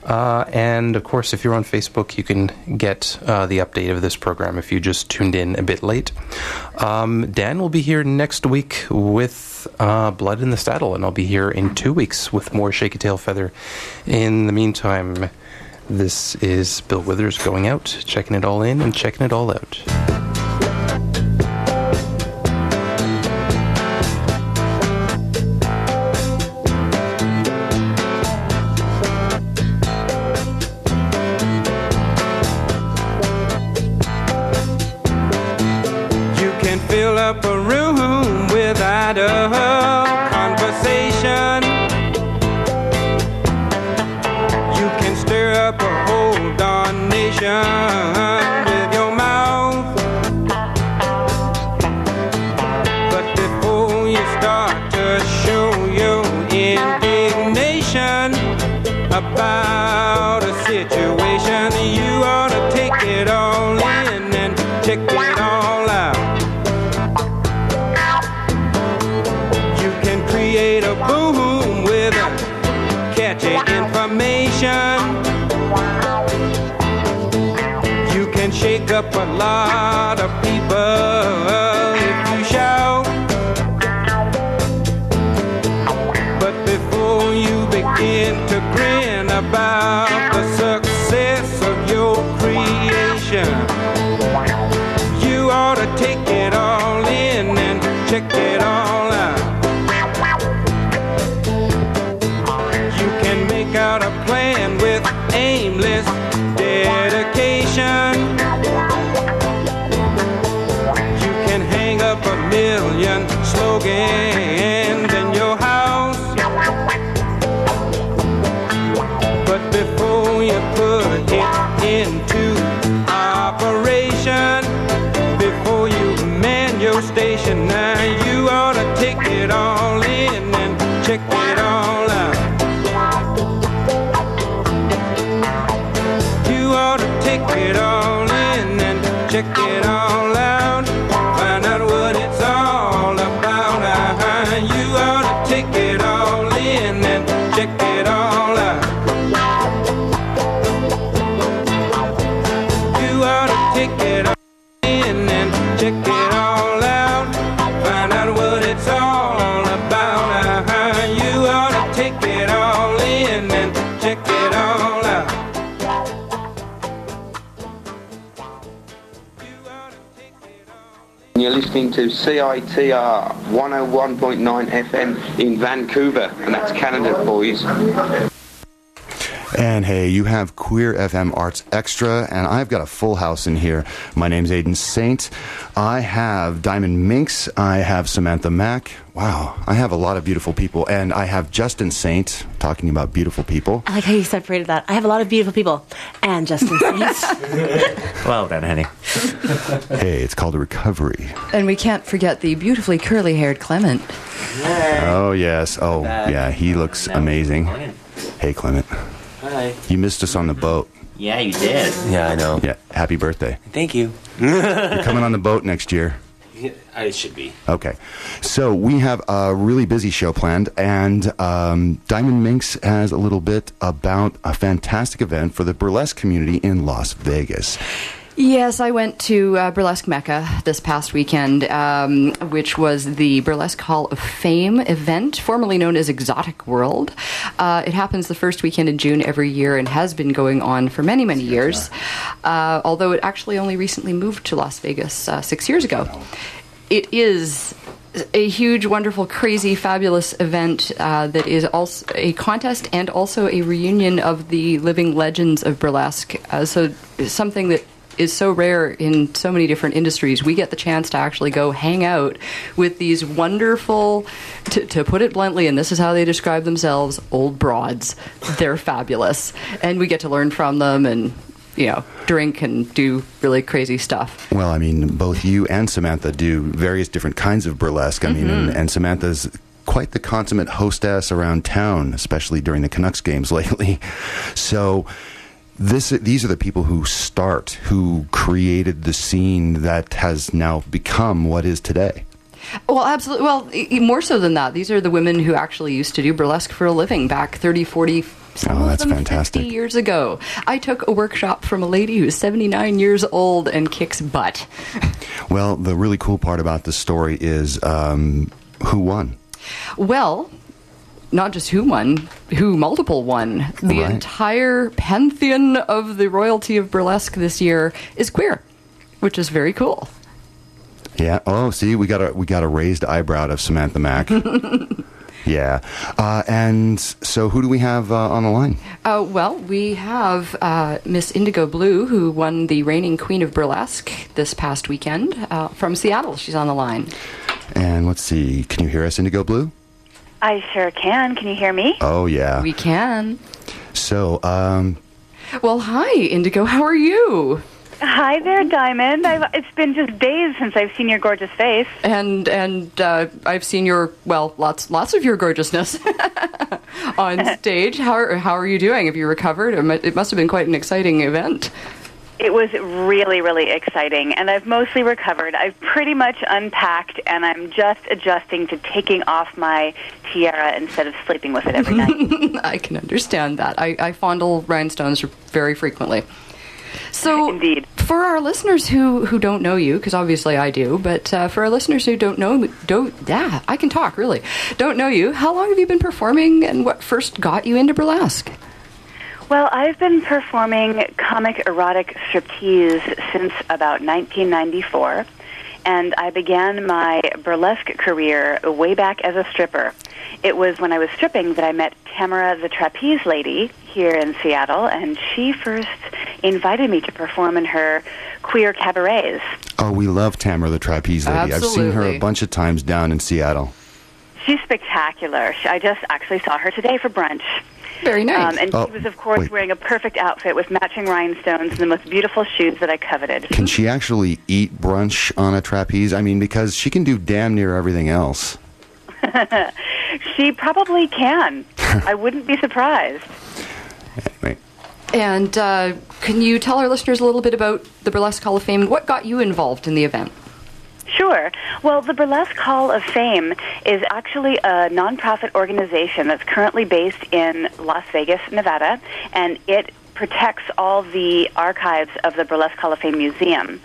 And, of course, if you're on Facebook, you can get the update of this program if you just tuned in a bit late. Dan will be here next week with Blood in the Saddle, and I'll be here in 2 weeks with more Shake a Tail Feather. In the meantime, this is Bill Withers going out, checking it all in and checking it all out. Fill up a room without a conversation. You can stir up a whole darn nation with your mouth. But before you start to show your indignation about a situation, you ought to take it all in and check it all out. Create a boom with a catchy information. You can shake up a lot of people if you shout. But before you begin to grin about the success of your creation, you ought to take it all in and check it all out. Out a plan with aimless dedication. You can hang up a million slogans in your house, but before you put it into operation, before you man your station, now you ought to take it all in and check it all out. Take it all in and check it all out. Find out what it's all about. You ought to take it all in and check it all out. You ought to take it all in and check it all out. Find out what it's all about. You ought to take it all in and check it all out. You're listening to CITR 101.9 FM in Vancouver, and that's Canada, boys. And hey, you have Queer FM Arts Extra, and I've got a full house in here. My name's Aidan Saint. I have Diamond Minx. I have Samantha Mack. Wow, I have a lot of beautiful people. And I have Justin Saint, talking about beautiful people. I like how you separated that. I have a lot of beautiful people. And Justin Saint. Well done, honey. Hey, it's called a recovery. And we can't forget the beautifully curly-haired Clement. Yay. Oh, yes. Oh, yeah, he looks amazing. Hey, Clement. Hi. You missed us on the boat. Yeah, you did. Yeah, I know. Yeah, happy birthday. Thank you. You're coming on the boat next year. I should be. Okay. So we have a really busy show planned, and Diamond Minx has a little bit about a fantastic event for the burlesque community in Las Vegas. Yes, I went to Burlesque Mecca this past weekend, which was the Burlesque Hall of Fame event, formerly known as Exotic World. It happens the first weekend in June every year and has been going on for many, many years, although it actually only recently moved to Las Vegas 6 years ago. It is a huge, wonderful, crazy, fabulous event that is also a contest and also a reunion of the living legends of burlesque. So something that is so rare in so many different industries. We get the chance to actually go hang out with these wonderful, to put it bluntly, and this is how they describe themselves, old broads. They're fabulous. And we get to learn from them and, you know, drink and do really crazy stuff. Well, I mean, both you and Samantha do various different kinds of burlesque. I mean, and Samantha's quite the consummate hostess around town, especially during the Canucks games lately. So these are the people who created the scene that has now become what is today. Well, absolutely. Well, more so than that. These are the women who actually used to do burlesque for a living back 30, 40, Some Oh, of that's them fantastic. 50 years ago. I took a workshop from a lady who's 79 years old and kicks butt. Well, the really cool part about this story is who won? Well, not just who won, who multiple won. The Right. entire pantheon of the royalty of burlesque this year is queer, which is very cool. Yeah. Oh, see, we got a raised eyebrow of Samantha Mack. Yeah. And so who do we have on the line? Well, we have Miss Indigo Blue, who won the reigning Queen of Burlesque this past weekend from Seattle. She's on the line. And let's see. Can you hear us, Indigo Blue? I sure can. Can you hear me? Oh, yeah. We can. So, Well, hi, Indigo. How are you? Hi there, Diamond. It's been just days since I've seen your gorgeous face. And I've seen your, well, lots of your gorgeousness on stage. How are you doing? Have you recovered? It must have been quite an exciting event. It was really, really exciting, and I've mostly recovered. I've pretty much unpacked, and I'm just adjusting to taking off my tiara instead of sleeping with it every night. I can understand that. I fondle rhinestones very frequently. So, Indeed. For our listeners who don't know you, because obviously I do, but for our listeners who don't know you, how long have you been performing, and what first got you into burlesque? Well, I've been performing comic erotic striptease since about 1994, and I began my burlesque career way back as a stripper. It was when I was stripping that I met Tamara the Trapeze Lady here in Seattle, and she first invited me to perform in her queer cabarets. oh, we love Tamara the Trapeze Lady. I've seen her Absolutely. a bunch of times down in Seattle. She's spectacular. I just actually saw her today for brunch. Very nice. And Oh, she was, of course, wait. wearing a perfect outfit with matching rhinestones and the most beautiful shoes that I coveted. Can she actually eat brunch on a trapeze? I mean, because she can do damn near everything else. She probably can. I wouldn't be surprised. Anyway. And can you tell our listeners a little bit about the Burlesque Hall of Fame and what got you involved in the event? Sure. Well, the Burlesque Hall of Fame is actually a nonprofit organization that's currently based in Las Vegas, Nevada, and it protects all the archives of the Burlesque Hall of Fame Museum.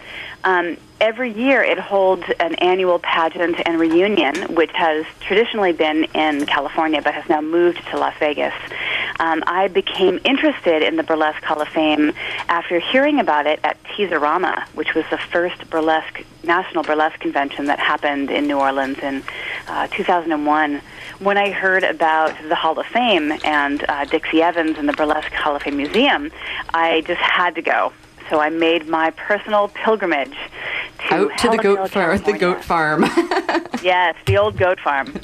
Every year it holds an annual pageant and reunion, which has traditionally been in California but has now moved to Las Vegas. I became interested in the Burlesque Hall of Fame after hearing about it at Teaserama, which was the first national burlesque convention that happened in New Orleans in 2001. When I heard about the Hall of Fame and Dixie Evans and the Burlesque Hall of Fame Museum, I just had to go. So I made my personal pilgrimage to Out to the Helen goat Hill, farm. The California. goat farm. Yes, the old goat farm.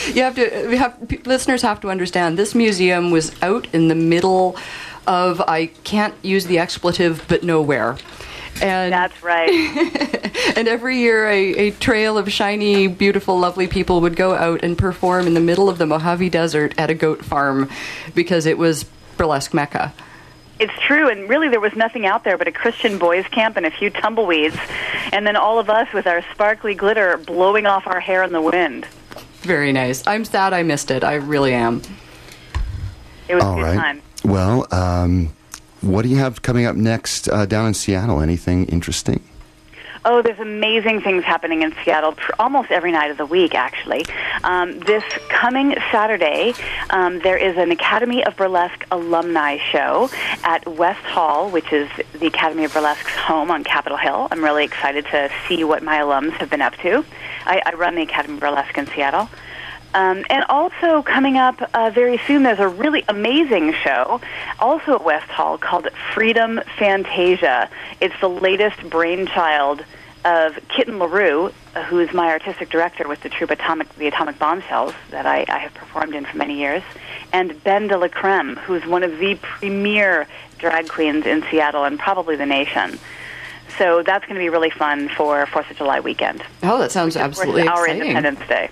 Listeners have to understand this museum was out in the middle of, I can't use the expletive, but nowhere. And That's right. and every year a trail of shiny, beautiful, lovely people would go out and perform in the middle of the Mojave Desert at a goat farm because it was burlesque mecca. It's true, and really there was nothing out there but a Christian boys' camp and a few tumbleweeds, and then all of us with our sparkly glitter blowing off our hair in the wind. Very nice. I'm sad I missed it. I really am. It was All a good right. time. Well, what do you have coming up next down in Seattle? Anything interesting? Oh, there's amazing things happening in Seattle almost every night of the week, actually. This coming Saturday, there is an Academy of Burlesque alumni show at West Hall, which is the Academy of Burlesque's home on Capitol Hill. I'm really excited to see what my alums have been up to. I run the Academy of Burlesque in Seattle. And also coming up very soon, there's a really amazing show, also at West Hall, called Freedom Fantasia. It's the latest brainchild of Kitten LaRue, who is my artistic director with the troupe the Atomic Bombshells that I have performed in for many years, and Ben de la Creme, who's one of the premier drag queens in Seattle and probably the nation. So that's going to be really fun for 4th of July weekend. Oh, that sounds absolutely Of course, our exciting. Independence Day.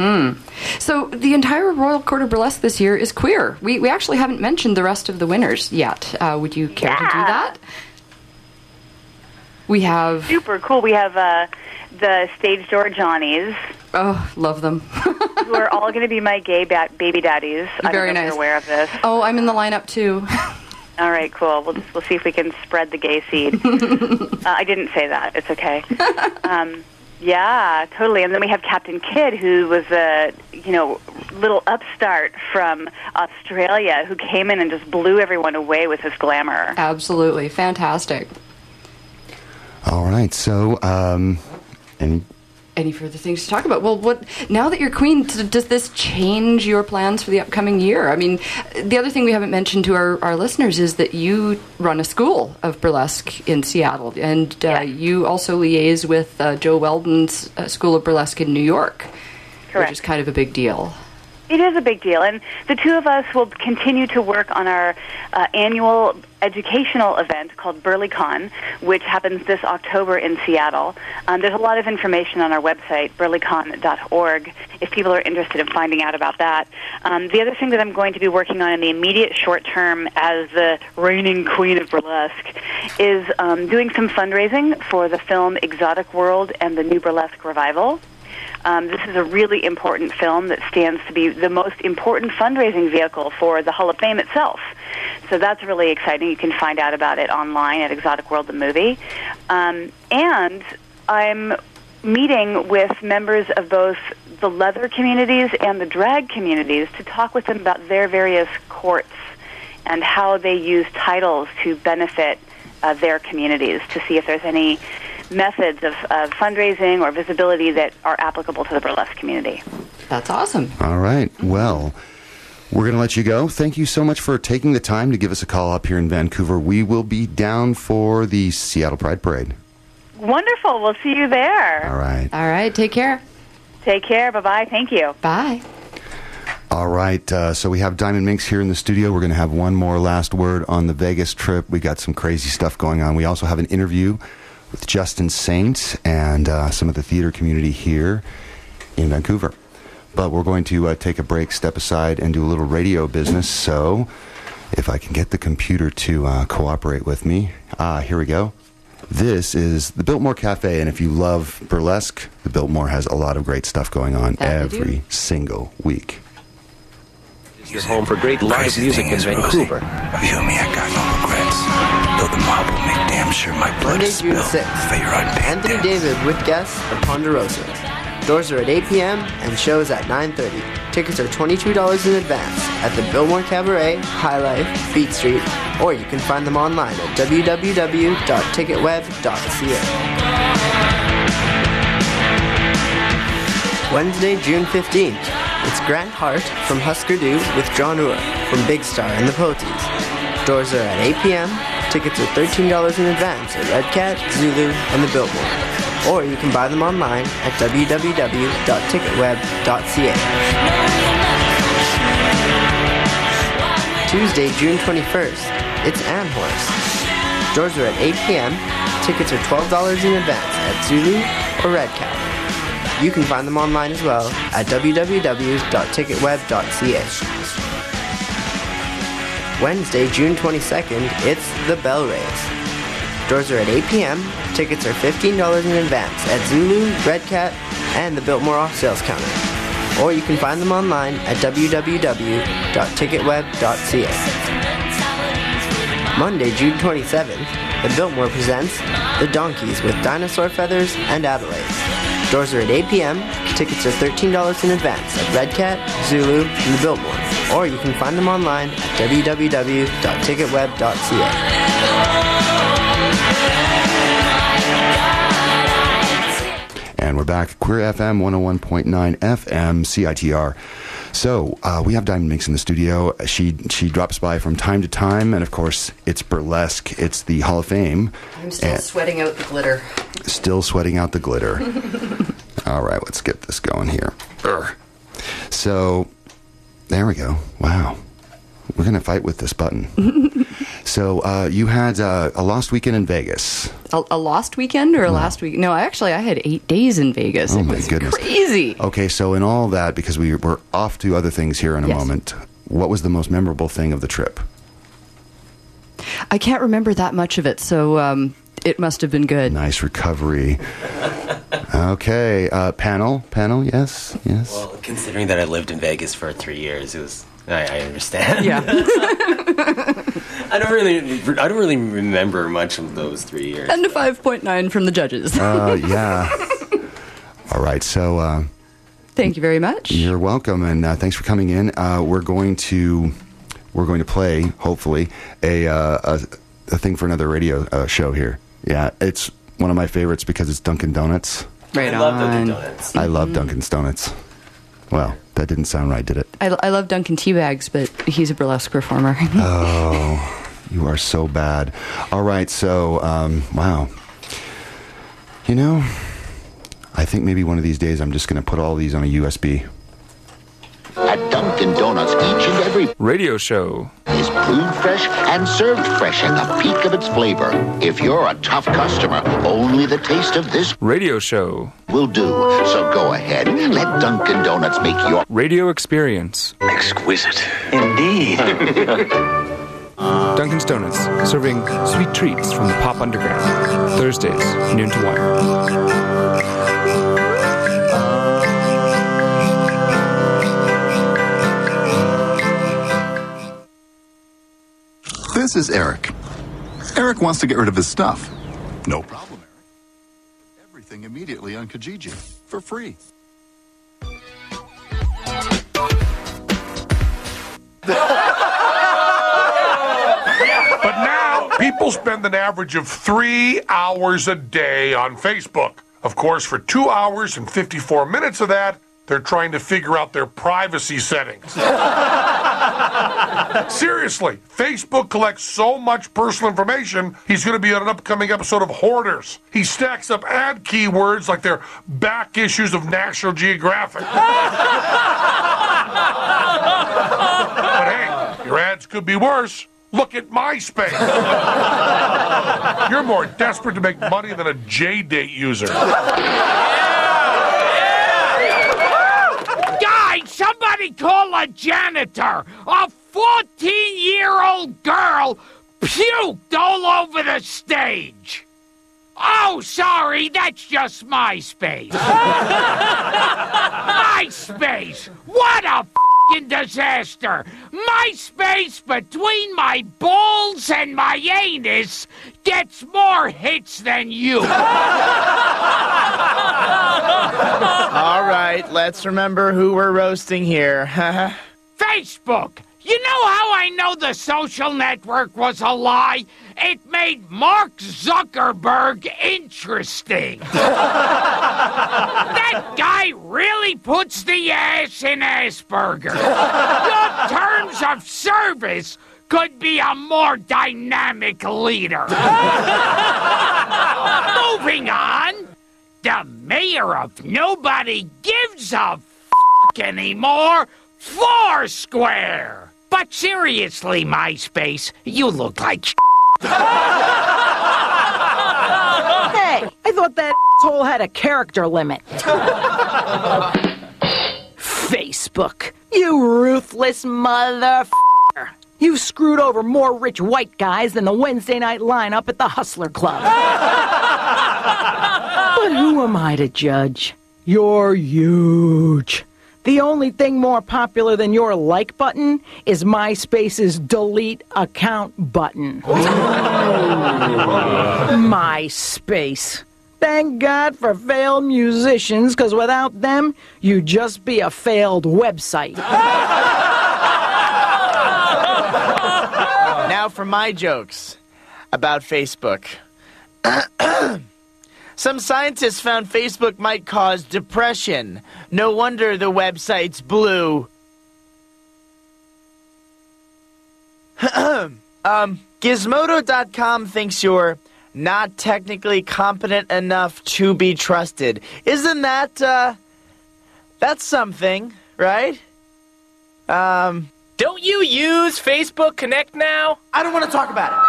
So the entire Royal Court of Burlesque this year is queer. We actually haven't mentioned the rest of the winners yet. Would you care to do that? We have... Super cool. We have the Stage Door Johnnies, Oh, love them. who are all going to be my gay baby daddies. I Very don't know nice. if you're aware of this. Oh, I'm in the lineup too. All right, cool. We'll see if we can spread the gay seed. I didn't say that. It's okay. Yeah, totally. And then we have Captain Kidd, who was a little upstart from Australia who came in and just blew everyone away with his glamour. Absolutely. Fantastic. All right. So, Any further things to talk about? Well, now that you're queen, does this change your plans for the upcoming year? I mean, the other thing we haven't mentioned to our listeners is that you run a school of burlesque in Seattle, and you also liaise with Joe Weldon's School of Burlesque in New York, Correct. which is kind of a big deal. It is a big deal, and the two of us will continue to work on our annual educational event called BurlyCon, which happens this October in Seattle. There's a lot of information on our website, burlycon.org, if people are interested in finding out about that. The other thing that I'm going to be working on in the immediate short term as the reigning queen of burlesque is doing some fundraising for the film Exotic World and the New Burlesque Revival. This is a really important film that stands to be the most important fundraising vehicle for the Hall of Fame itself. So that's really exciting. You can find out about it online at Exotic World the Movie. And I'm meeting with members of both the leather communities and the drag communities to talk with them about their various courts and how they use titles to benefit their communities, to see if there's any methods of fundraising or visibility that are applicable to the burlesque community. That's awesome. all right. Well, we're going to let you go. Thank you so much for taking the time to give us a call up here in Vancouver. We will be down for the Seattle Pride Parade. Wonderful. We'll see you there. All right. All right. Take care. Take care. Bye-bye. Thank you. Bye. All right, so we have Diamond Minx here in the studio. We're going to have one more last word on the Vegas trip. We got some crazy stuff going on. We also have an interview with Justin Saint and some of the theater community here in Vancouver. But we're going to take a break, step aside, and do a little radio business. So if I can get the computer to cooperate with me. Here we go. This is the Biltmore Cafe, and if you love burlesque, the Biltmore has a lot of great stuff going on every single week. Your home for great live music in Vancouver. View me, I got no regrets. Though the mob will make damn sure my blood Monday, is June spilled. 6th. For your unpaid Anthony debts. David with guests at Ponderosa. Doors are at 8 p.m. and shows at 9:30. Tickets are $22 in advance at the Biltmore Cabaret, High Life, Beat Street, or you can find them online at www.ticketweb.ca. Wednesday, June 15th. It's Grant Hart from Husker Du with John Uhr from Big Star and the Poties. Doors are at 8 p.m. Tickets are $13 in advance at Red Cat, Zulu, and the Biltmore. Or you can buy them online at www.ticketweb.ca. Tuesday, June 21st. It's Ann Horse. Doors are at 8 p.m. Tickets are $12 in advance at Zulu or Red Cat. You can find them online as well at www.ticketweb.ca. Wednesday, June 22nd, it's The Bell Rays. Doors are at 8 p.m. Tickets are $15 in advance at Zulu, Red Cat, and the Biltmore off-sales counter. Or you can find them online at www.ticketweb.ca. Monday, June 27th, the Biltmore presents The Donkeys with Dinosaur Feathers and Adelaide. Doors are at 8 p.m. Tickets are $13 in advance at Red Cat, Zulu, and the Biltmore. Or you can find them online at www.ticketweb.ca. And we're back. Queer FM 101.9 FM CITR. So we have Diamond Minx in the studio. She drops by from time to time, and of course, it's burlesque. It's the Hall of Fame. I'm still sweating out the glitter. Still sweating out the glitter. All right, let's get this going here. So there we go. Wow. We're going to fight with this button. So you had a lost weekend in Vegas. A lost weekend or a last week? No, I had 8 days in Vegas. Oh, it my was goodness. Crazy. Okay, so in all that, because we're off to other things here in a Yes. moment, what was the most memorable thing of the trip? I can't remember that much of it, so it must have been good. Nice recovery. Okay, panel, yes. Well, considering that I lived in Vegas for 3 years, it was. I understand. Yeah. I don't really remember much of those 3 years. And a 5.9 from the judges. Yeah. All right, so thank you very much. You're welcome, and thanks for coming in. We're going to play, hopefully, a thing for another radio show here. Yeah, it's one of my favorites because it's Dunkin' Donuts. Right on. I love Dunkin' Donuts. I love Dunkin' Donuts. Well, that didn't sound right, did it? I love Dunkin' Teabags, but he's a burlesque performer. Oh, you are so bad. All right, so, wow. You know, I think maybe one of these days I'm just going to put all these on a USB. At Dunkin' Donuts, each and every radio show is brewed fresh and served fresh at the peak of its flavor. If you're a tough customer, only the taste of this radio show will do. So go ahead, let Dunkin' Donuts make your radio experience exquisite. Indeed. Dunkin's Donuts, serving sweet treats from the pop underground. Thursdays, noon to 1. This is Eric. Eric wants to get rid of his stuff. No problem, Eric. Everything immediately on Kijiji for free. But now, people spend an average of 3 hours a day on Facebook. Of course, for 2 hours and 54 minutes of that, they're trying to figure out their privacy settings. Seriously, Facebook collects so much personal information, he's going to be on an upcoming episode of Hoarders. He stacks up ad keywords like they're back issues of National Geographic. But hey, your ads could be worse. Look at MySpace. You're more desperate to make money than a J-Date user. Somebody call a janitor! A 14-year-old girl puked all over the stage! Oh, sorry, that's just MySpace. MySpace! What a f***ing disaster! MySpace between my balls and my anus gets more hits than you. All right, let's remember who we're roasting here. Facebook! You know how I know the social network was a lie? It made Mark Zuckerberg interesting. That guy really puts the ass in Asperger. Your terms of service could be a more dynamic leader. Moving on. The mayor of Nobody Gives a F*** anymore, Foursquare. But seriously, MySpace, you look like Hey, I thought that asshole had a character limit. Facebook, you ruthless motherfucker. You screwed over more rich white guys than the Wednesday night lineup at the Hustler Club. But who am I to judge? You're huge. The only thing more popular than your like button is MySpace's delete account button. MySpace. Thank God for failed musicians, because without them, you'd just be a failed website. Now for my jokes about Facebook. Some scientists found Facebook might cause depression. No wonder the website's blue. Gizmodo.com thinks you're not technically competent enough to be trusted. Isn't that, that's something, right? Don't you use Facebook Connect now? I don't want to talk about it.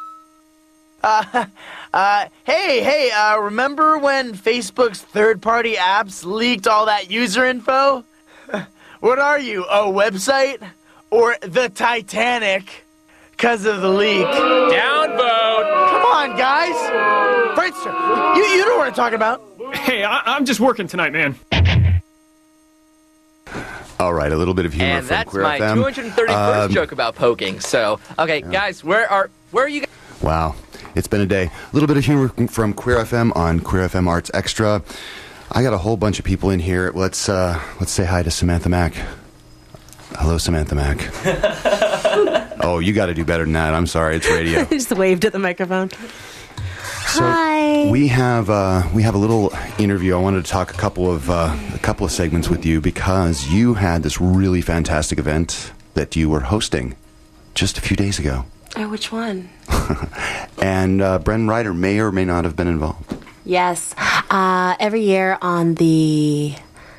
Hey, remember when Facebook's third-party apps leaked all that user info? What are you, a website? Or the Titanic? 'Cause of the leak. Downvote! Come on, guys! Friendster, you know what I'm talking about. Hey, I'm just working tonight, man. All right, a little bit of humor And from that's Queer my FM. 231st joke about poking. So, okay, guys, where are you guys? Wow, it's been a day. A little bit of humor from Queer FM on Queer FM Arts Extra. I got a whole bunch of people in here. Let's say hi to Samantha Mack. Hello, Samantha Mack. Oh, you got to do better than that. I'm sorry, it's radio. Just waved at the microphone. So Hi. we have a little interview. I wanted to talk a couple of segments with you because you had this really fantastic event that you were hosting just a few days ago. Oh, which one? And Bren Ryder may or may not have been involved. Yes. Every year on the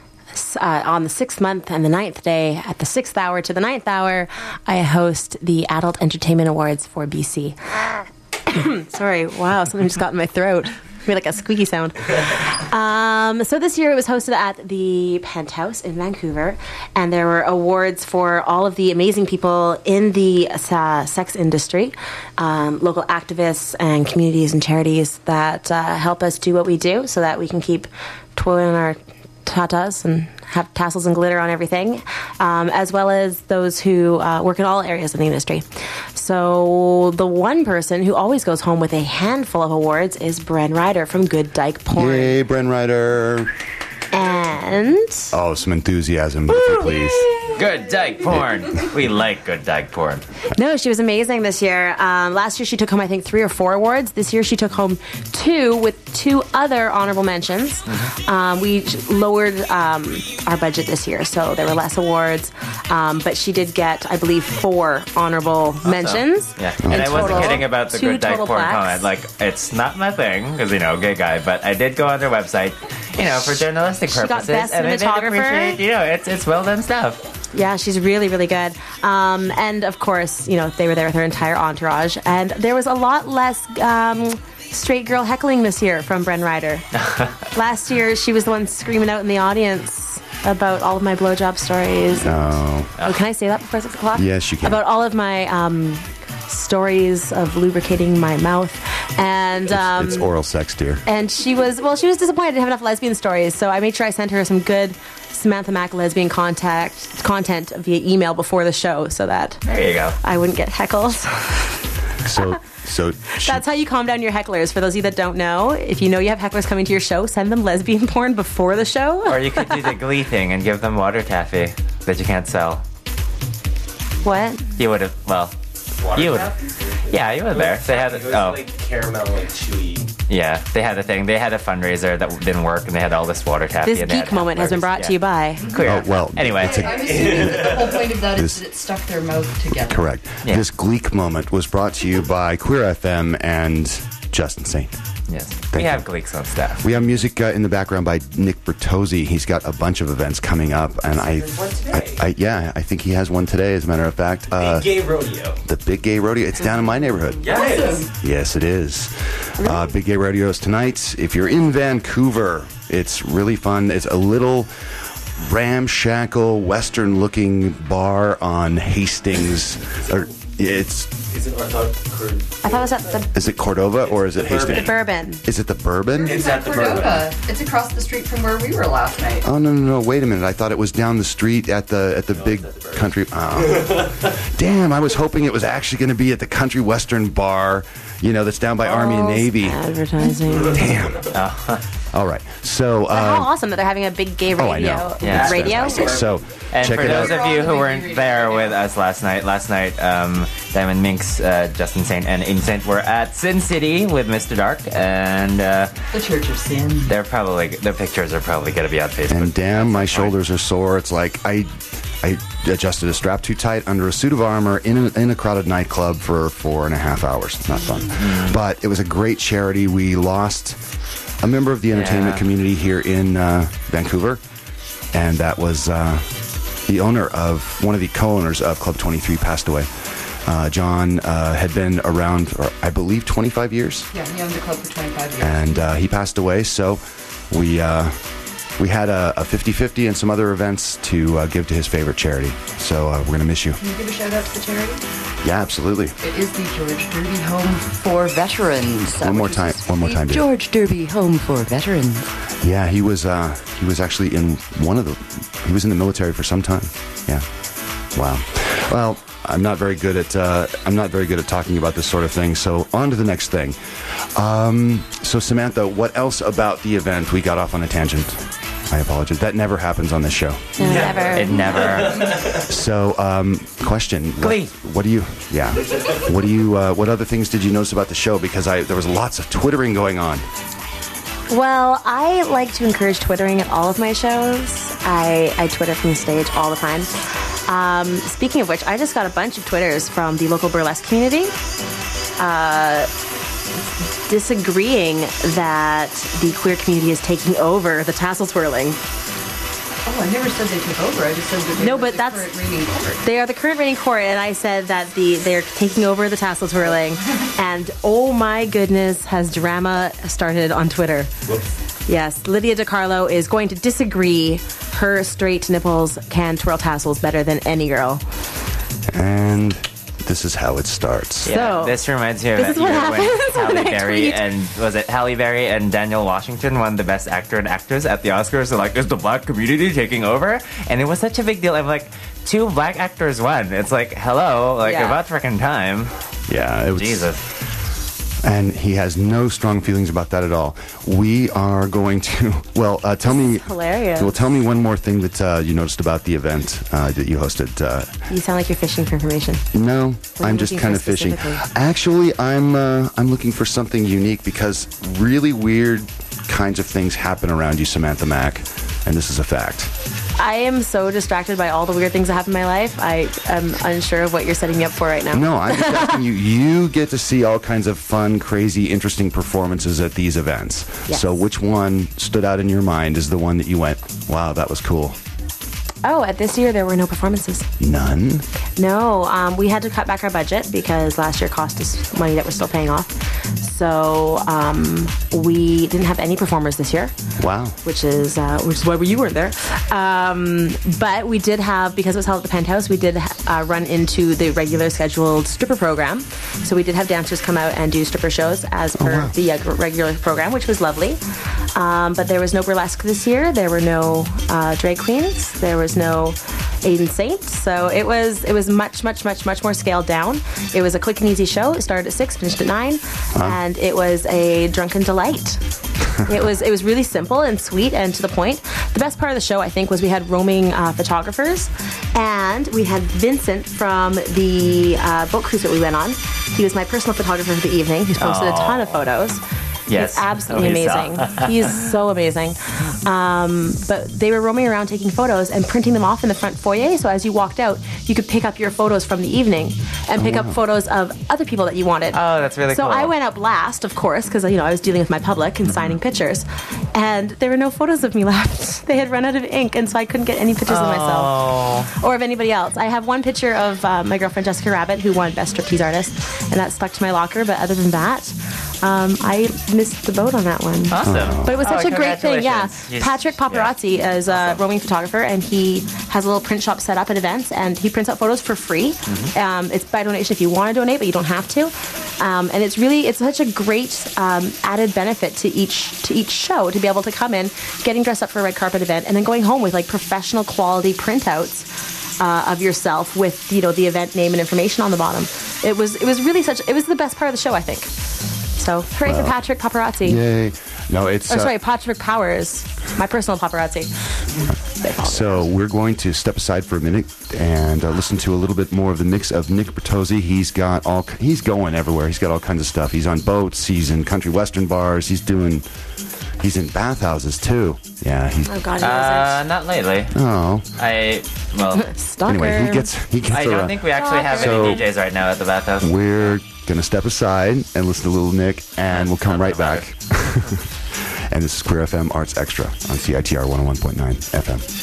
6th month and the 9th day, at the 6th hour to the 9th hour, I host the Adult Entertainment Awards for BC. Sorry, wow, something just got in my throat. Made like a squeaky sound. So this year it was hosted at the Penthouse in Vancouver, and there were awards for all of the amazing people in the sex industry, local activists and communities and charities that help us do what we do so that we can keep twirling our tatas and have tassels and glitter on everything, as well as those who work in all areas of the industry. So the one person who always goes home with a handful of awards is Bren Ryder from Good Dyke Porn. Yay, Bren Ryder. And... Oh, some enthusiasm, please. Good Dyke Porn. We like Good Dyke Porn. No, she was amazing this year. Last year she took home, I think, 3 or 4 awards. This year she took home 2 with 2 other honorable mentions. We lowered our budget this year, so there were less awards. But she did get, I believe, 4 honorable mentions. Yeah, and I wasn't kidding about the 2 Good Dyke total Porn plaques. comment. Like, it's not my thing, because, gay guy, but I did go on their website, for journalistic She got purposes. best and I did cinematographer. appreciate, it's well done stuff. Yeah, she's really, really good. And of course, they were there with her entire entourage. And there was a lot less straight girl heckling this year from Bren Ryder. Last year, she was the one screaming out in the audience about all of my blowjob stories. Oh, can I say that before 6 o'clock? Yes, you can. About all of my stories of lubricating my mouth. And it's oral sex, dear. and she was disappointed I didn't have enough lesbian stories, so I made sure I sent her some good Samantha Mack lesbian content via email before the show so that there you go. I wouldn't get heckled. So That's how you calm down your hecklers. For those of you that don't know, if you know you have hecklers coming to your show, send them lesbian porn before the show. Or you could do the Glee thing and give them water taffy that you can't sell. What? You would have, you would. Yeah, you were there. They had Caramel, chewy. Yeah, they had a thing. They had a fundraiser that didn't work, and they had all this water taffy. This and they had geek moment has been brought to you by Queer. well, anyway. I'm assuming that the whole point of that is that it stuck their mouth together. Correct. Yeah. This Gleek moment was brought to you by Queer FM and Justin Saint. Yes. We have Gleeks on staff. We have music in the background by Nick Bertozzi. He's got a bunch of events coming up, and I think he has one today. As a matter of fact, Big Gay Rodeo. The Big Gay Rodeo. It's down in my neighborhood. Yes. Yes, it is. Big Gay Rodeo is tonight. If you're in Vancouver, it's really fun. It's a little ramshackle, Western-looking bar on Hastings. Is it I thought it was at the Is it Cordova or is it Hastings? Bourbon. Is it the Bourbon? It's at the Cordova. It's across the street from where we were last night. Oh no! Wait a minute! I thought it was down the street at the big country. Oh. Damn! I was hoping it was actually going to be at the Country Western Bar, that's down by Army and Navy. Advertising. Damn. All right. So. How awesome that they're having a big gay radio. Oh, I know. Yeah. Radio. So. And check for it those out. of you who weren't there with us last night, Diamond Minx, Justin Saint, and Incent were at Sin City with Mr. Dark, and The Church of Sin. their pictures are probably going to be on Facebook. And damn, my shoulders are sore. It's like I adjusted a strap too tight under a suit of armor in a crowded nightclub for 4.5 hours. It's not fun. But it was a great charity. We lost a member of the entertainment community here in Vancouver, and that was one of the co-owners of Club 23 passed away. John had been around for, I believe, 25 years. Yeah, he owned the club for 25 years. And he passed away, so we had a 50-50 and some other events to give to his favorite charity. So we're going to miss you. Can you give a shout out to the charity? Yeah, absolutely. It is the George Derby Home for Veterans. One more time, dude. George Derby Home for Veterans. Yeah, he was actually in he was in the military for some time. Yeah. Wow. Well, I'm not very good at talking about this sort of thing. So on to the next thing. So Samantha, what else about the event? We got off on a tangent. I apologize. That never happens on this show. Never. It never. So, question. Glee. What other things did you notice about the show? Because there was lots of twittering going on. Well, I like to encourage twittering at all of my shows. I Twitter from the stage all the time. Speaking of which, I just got a bunch of Twitters from the local burlesque community disagreeing that the queer community is taking over the tassel twirling. Oh, I never said they took over. I just said that they were the current reigning court. They are the current reigning court, and I said that they're taking over the tassel twirling. And oh my goodness, has drama started on Twitter. Whoops. Yes, Lydia DiCarlo is going to disagree. Her straight nipples can twirl tassels better than any girl. And this is how it starts. Yeah, this reminds me of this is what happens when when I Berry tweet. and Halle Berry and Daniel Washington won the Best Actor and Actress at the Oscars. They're like, is the black community taking over? And it was such a big deal. I'm like, 2 black actors won. It's like, hello, about freaking time. Yeah, it was. Jesus. And he has no strong feelings about that at all. We are going to, tell me. Hilarious. Well, tell me one more thing that you noticed about the event that you hosted. You sound like you're fishing for information. No, What are I'm you just looking kind for of fishing. specifically? Actually, I'm looking for something unique because really weird kinds of things happen around you, Samantha Mack, and this is a fact. I am so distracted by all the weird things that happen in my life. I am unsure of what you're setting me up for right now. No, I'm just asking you. You get to see all kinds of fun, crazy, interesting performances at these events. Yes. So which one stood out in your mind as the one that you went, wow, that was cool? Oh, at this year there were no performances. None? No, we had to cut back our budget because last year cost us money that we're still paying off. So we didn't have any performers this year. Wow. Which is why you weren't there. But we did have, because it was held at the Penthouse, we did run into the regular scheduled stripper program. So we did have dancers come out and do stripper shows as per the regular program, which was lovely. But there was no burlesque this year. There were no drag queens. There was no Aiden Saint. So it was much more scaled down. It was a quick and easy show. It started at 6, finished at 9, and it was a drunken delight. It was really simple and sweet and to the point. The best part of the show, I think, was we had roaming photographers, and we had Vincent from the boat cruise that we went on. He was my personal photographer for the evening. He's posted a ton of photos. Yes. He's absolutely amazing. He's so amazing. But they were roaming around taking photos and printing them off in the front foyer. So as you walked out, you could pick up your photos from the evening and pick up photos of other people that you wanted. Oh, that's really cool. cool. So I went up last, of course, because I was dealing with my public and signing pictures. And there were no photos of me left. They had run out of ink, and so I couldn't get any pictures of myself or of anybody else. I have one picture of my girlfriend Jessica Rabbit, who won Best Striptease Artist, and that stuck to my locker. But other than that, I missed the boat on that one. Awesome. But it was such a great thing, yeah. Congratulations. Patrick Paparazzi is a roaming photographer, and he has a little print shop set up at events, and he prints out photos for free. It's by donation if you want to donate, but you don't have to. And it's such a great added benefit to each show to be able to come in, getting dressed up for a red carpet event, and then going home with like professional quality printouts of yourself with the event name and information on the bottom. It was the best part of the show, I think. So hooray for Patrick Paparazzi. Yay. No, it's... sorry, Patrick Powers, my personal paparazzi. So we're going to step aside for a minute and listen to a little bit more of the mix of Nick Bertozzi. He's going everywhere. He's got all kinds of stuff. He's on boats. He's in country western bars. He's in bathhouses too. Yeah. Oh God, he wasn't. Not lately. Oh. Stalker. Anyway, he gets I don't think we actually have any DJs right now at the bathhouse. We're gonna step aside and listen to Little Nick, and we'll come right back. And this is Queer FM Arts Extra on CITR 101.9 FM.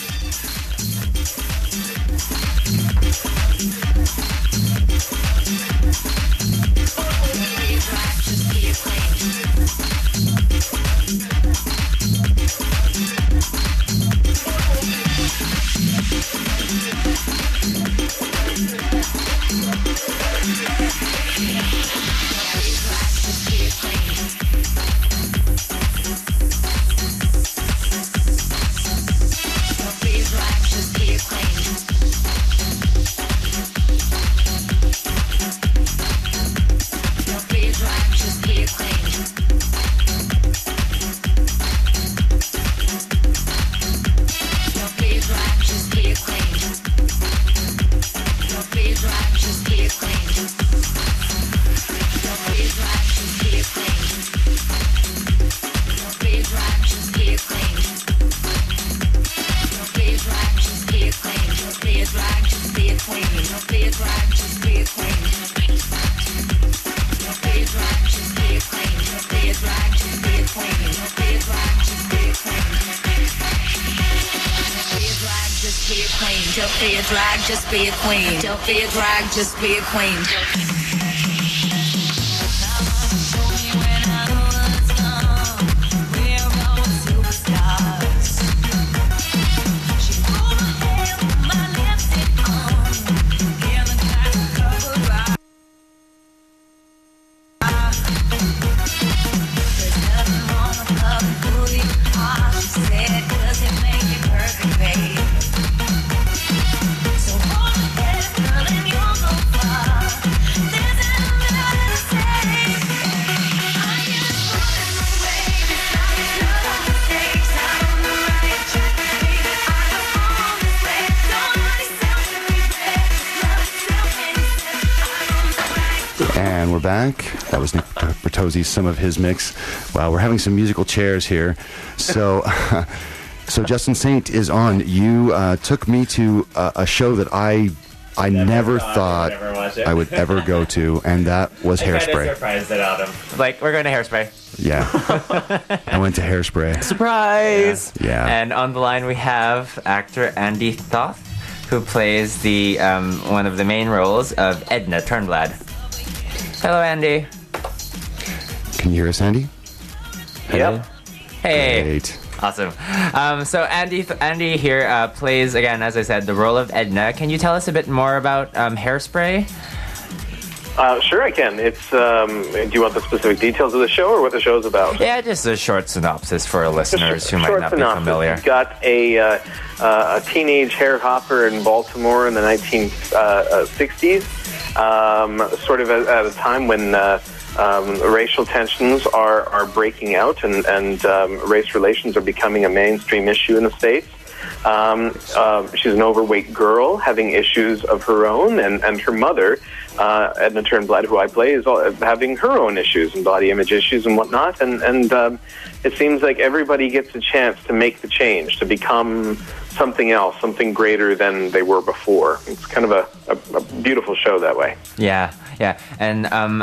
Just be a queen. Don't be a drag, just be a queen. Don't be a drag, just be a queen. And we're back. That was Nick Bertozzi, some of his mix. Wow, we're having some musical chairs here. So, so Justin Saint is on. You took me to a show that I never thought I would ever go to, and that was Hairspray. I kind of surprised it out of him. Like, we're going to Hairspray. Yeah. I went to Hairspray. Surprise! Yeah. And on the line we have actor Andy Thoth, who plays the one of the main roles of Edna Turnblad. Hello, Andy. Can you hear us, Andy? Yep. Hey. Great. Awesome. So Andy here plays, again, as I said, the role of Edna. Can you tell us a bit more about Hairspray? Sure, I can. It's. Do you want the specific details of the show or what the show's about? Yeah, just a short synopsis for our listeners who might not be familiar. We've got a teenage hair hopper in Baltimore in the 1960s, sort of at a time when racial tensions are breaking out and race relations are becoming a mainstream issue in the States. She's an overweight girl having issues of her own, and her mother, Edna Turnblad, who I play, is having her own issues and body image issues and whatnot. And it seems like everybody gets a chance to make the change, to become something else, something greater than they were before. It's kind of a beautiful show that way. Yeah, yeah. And,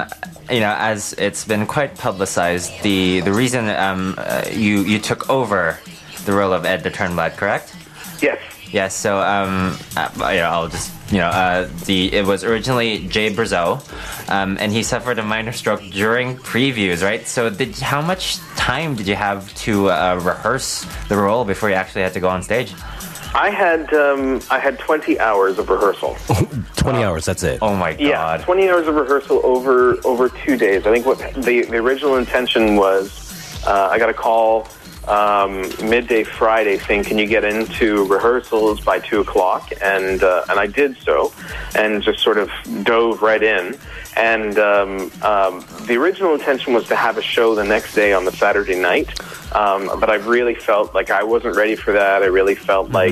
as it's been quite publicized, the reason you took over the role of Edna Turnblad, correct? Yes. Yes, so, I'll just, it was originally Jay Brazeau, and he suffered a minor stroke during previews, right? So how much time did you have to rehearse the role before you actually had to go on stage? I had 20 hours of rehearsal. 20 hours, that's it. Oh my God. Yeah, 20 hours of rehearsal over 2 days. I think what the original intention was, I got a call midday Friday saying, can you get into rehearsals by 2 o'clock? And I did so, and just sort of dove right in. And the original intention was to have a show the next day on the Saturday night, but I really felt like I wasn't ready for that. I really felt like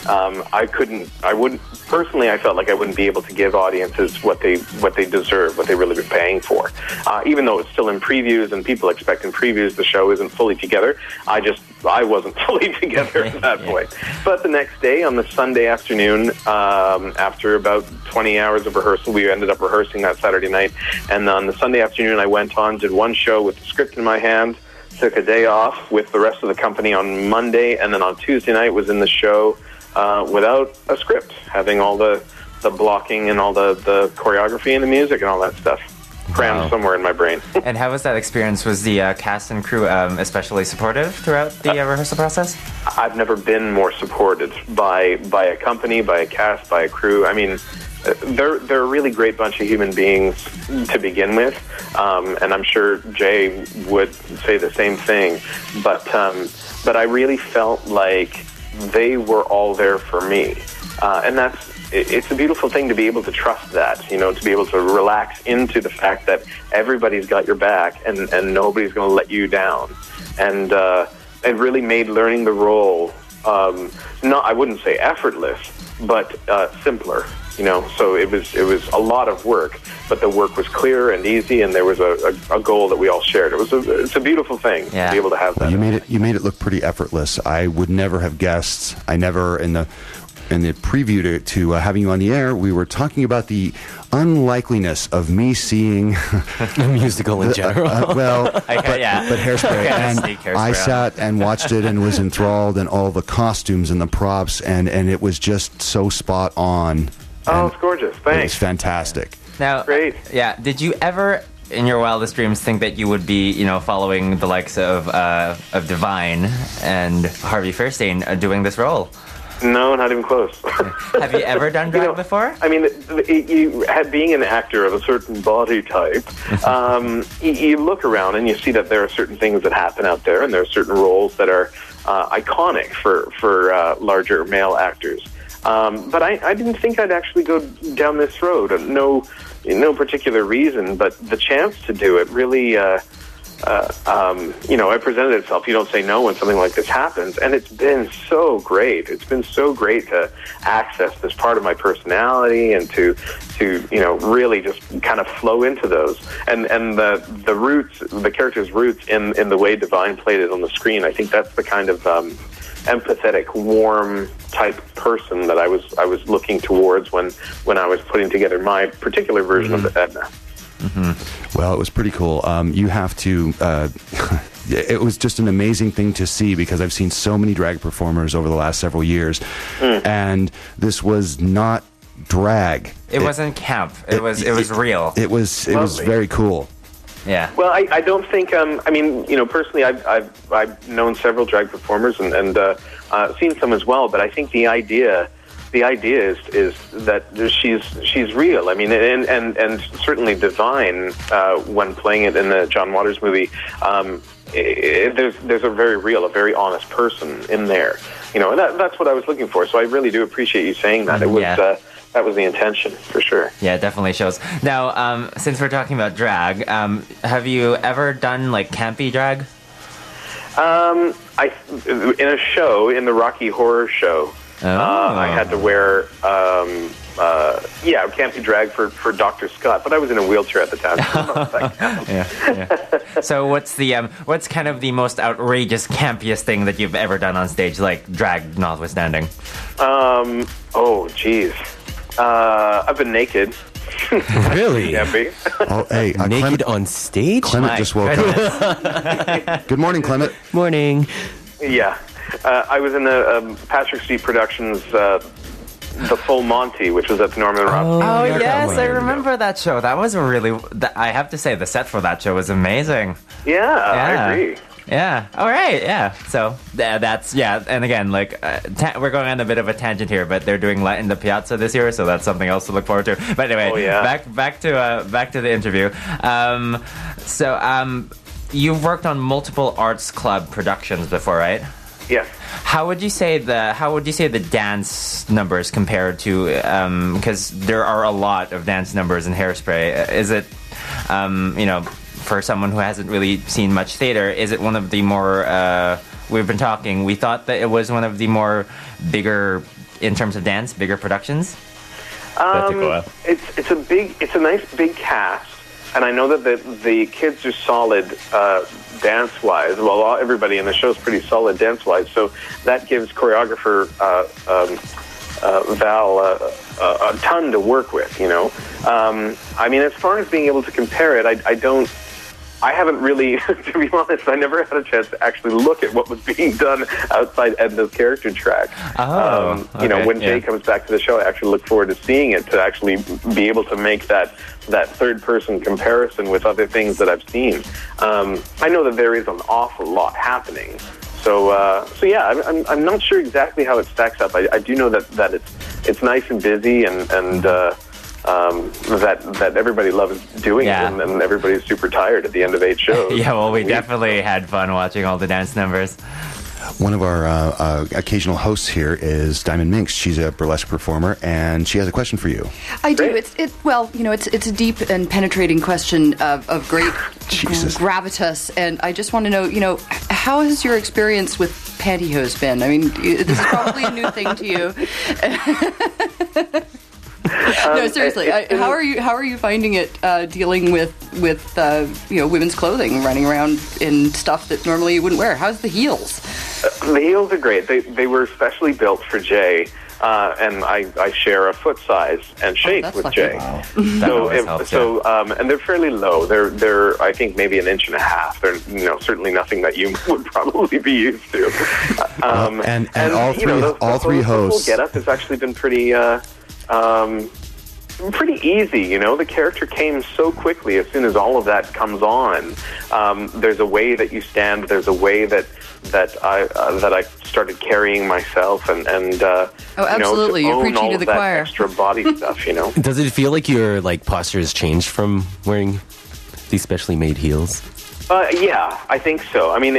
I felt like I wouldn't be able to give audiences what they deserve, what they really were paying for. Even though it's still in previews and people expect in previews the show isn't fully together, I wasn't fully together at that point. But the next day, on the Sunday afternoon, after about 20 hours of rehearsal, we ended up rehearsing that Saturday night. And on the Sunday afternoon, I went on, did one show with the script in my hand, took a day off with the rest of the company on Monday, and then on Tuesday night was in the show without a script, having all the blocking and all the choreography and the music and all that stuff crammed somewhere in my brain. And how was that experience? Was the cast and crew especially supportive throughout the rehearsal process? I've never been more supported by a company, by a cast, by a crew. I mean, they're a really great bunch of human beings to begin with, and I'm sure Jay would say the same thing. But I really felt like they were all there for me, and it's a beautiful thing to be able to trust that, to be able to relax into the fact that everybody's got your back and nobody's going to let you down. And it really made learning the role, I wouldn't say effortless, but simpler. So it was a lot of work, but the work was clear and easy, and there was a goal that we all shared. It's a beautiful thing to be able to have that. You made it look pretty effortless. I would never have guessed. I never preview to having you on the air, we were talking about the unlikeliness of me seeing a musical in general. But Hairspray. And I sat and watched it and was enthralled, and all the costumes and the props, and it was just so spot on. Oh, it's gorgeous. Thanks. It was fantastic. Now, great. Yeah. Did you ever, in your wildest dreams, think that you would be, following the likes of Divine and Harvey Fierstein doing this role? No, not even close. Have you ever done drag before? I mean, being an actor of a certain body type, you look around and you see that there are certain things that happen out there, and there are certain roles that are iconic for larger male actors. But I didn't think I'd actually go down this road. No particular reason, but the chance to do it really, it presented itself. You don't say no when something like this happens, and it's been so great. It's been so great to access this part of my personality and to really just kind of flow into those. And the roots, the character's roots in the way Divine played it on the screen. I think that's the kind of empathetic, warm type person that I was looking towards when I was putting together my particular version of Edna. Mm-hmm. Well, it was pretty cool. You have to. It was just an amazing thing to see, because I've seen so many drag performers over the last several years, and this was not drag. It wasn't camp. It was real. It was very cool. Yeah. Well, I don't think. Personally, I've known several drag performers and seen some as well. But I think the idea is that she's real. I mean, and certainly Divine, when playing it in the John Waters movie, there's a very real, a very honest person in there. And that's what I was looking for. So I really do appreciate you saying that. It was. That was the intention, for sure. Yeah, it definitely shows. Now, since we're talking about drag, have you ever done, campy drag? In a show, in the Rocky Horror Show, I had to wear, campy drag for Dr. Scott, but I was in a wheelchair at the time. Yeah. So what's kind of the most outrageous, campiest thing that you've ever done on stage, drag notwithstanding? Oh, geez. I've been naked. Really? Oh, hey, naked on stage? Clement just woke up. Good morning, Clement. Morning. Yeah. I was in the Patrick Street Productions, The Full Monty, which was at the Norman Rockwell. Oh, yes, I remember that show. That was I have to say, the set for that show was amazing. Yeah. I agree. Yeah. All right. Yeah. So that's And again, we're going on a bit of a tangent here, but they're doing Light in the Piazza this year, so that's something else to look forward to. But anyway, back to the interview. You've worked on multiple arts club productions before, right? Yes. How would you say the dance numbers compared to? Because there are a lot of dance numbers in Hairspray. Is it, for someone who hasn't really seen much theater, is it one of the more, we thought that it was one of the more bigger, in terms of dance, bigger productions? It's a nice big cast, and I know that the kids are solid dance-wise. Well, everybody in the show is pretty solid dance-wise, so that gives choreographer Val a ton to work with, as far as being able to compare it, I haven't really, to be honest, I never had a chance to actually look at what was being done outside Edna's character track. When Jay comes back to the show, I actually look forward to seeing it, to actually be able to make that third-person comparison with other things that I've seen. I know that there is an awful lot happening. I'm not sure exactly how it stacks up. I do know that it's nice and busy and that everybody loves doing it, and everybody's super tired at the end of 8 shows. Yeah, well, we definitely had fun watching all the dance numbers. One of our occasional hosts here is Diamond Minx. She's a burlesque performer, and she has a question for you. I do. It's a deep and penetrating question of great gravitas, and I just want to know, how has your experience with pantyhose been? I mean, this is probably a new thing to you. No, seriously. How are you finding it dealing with women's clothing, running around in stuff that normally you wouldn't wear? How's the heels? The heels are great. They were specially built for Jay. and I share a foot size and shape with lucky. Jay. Wow. And they're fairly low. They're I think maybe an inch and a half. They're certainly nothing that you would probably be used to. And all three hosts. The whole getup has actually been pretty easy. The character came so quickly. As soon as all of that comes on, there's a way that you stand. There's a way that I started carrying myself, and absolutely, you're preaching all to of the that choir. extra body stuff. Does it feel like your posture has changed from wearing these specially made heels? Yeah, I think so. I mean,